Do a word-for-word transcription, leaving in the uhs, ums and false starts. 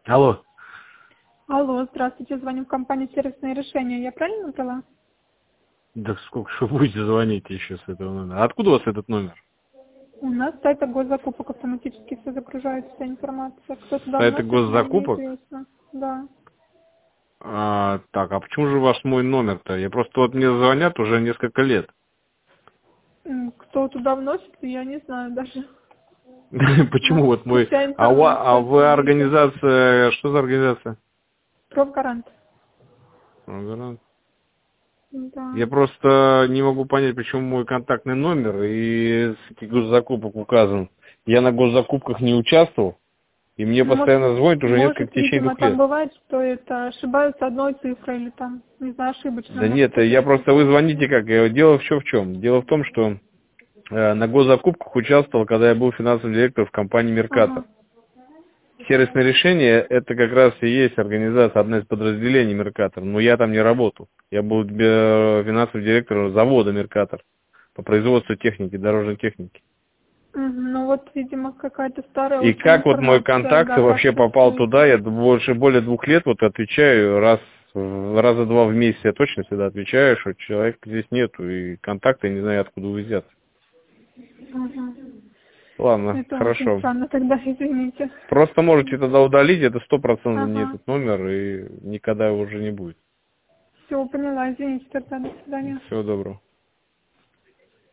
Алло. Алло, здравствуйте, звоню в компанию «Сервисные решения». Я правильно набрала? Да сколько же вы будете звонить еще с этого номера? Откуда у вас этот номер? У нас с сайта госзакупок автоматически все загружается, вся информация. Кто туда Сайты вносит, мне госзакупок? неизвестно. Да. А, так, а почему же ваш мой номер-то? Я просто вот мне звонят уже несколько лет. М, Кто туда вносит, я не знаю даже. У нас Почему вот мой... вся А, у ва- а информация в вы сервисе. организация... Что за организация? Профгарант. Ага. Да. Я просто не могу понять, почему мой контактный номер и с этих госзакупок указан. Я на госзакупках не участвовал, и мне Ну, может, постоянно звонят уже несколько может, в течение видимо, двух там лет. бывает, что это ошибаются одной цифрой или там, не знаю, ошибочно. Да Может, нет, я такие просто, вы случаи. звоните как, э, дело все в чем? Дело в том, что э, на госзакупках участвовал, когда я был финансовым директором в компании «Меркатор». Ага. Сервисное решение, это как раз и есть организация, одна из подразделений «Меркатор», но я там не работал. Я был э, финансовым директором завода «Меркатор» по производству техники, дорожной техники. Мгм. Ну вот, видимо, какая-то старая И очень как вот мой информация, контакт да, как вообще попал чувствуете. туда, я больше, более двух лет вот отвечаю, раз, раза два в месяц я точно всегда отвечаю, что человека здесь нету, и контакты не знаю, откуда вы взяты. Ага. Ладно, Это очень хорошо. странно тогда, извините. Просто можете тогда удалить, это сто процентов не Ага. этот номер, и никогда его уже не будет. Все, поняла, извините тогда, до свидания. Всего доброго.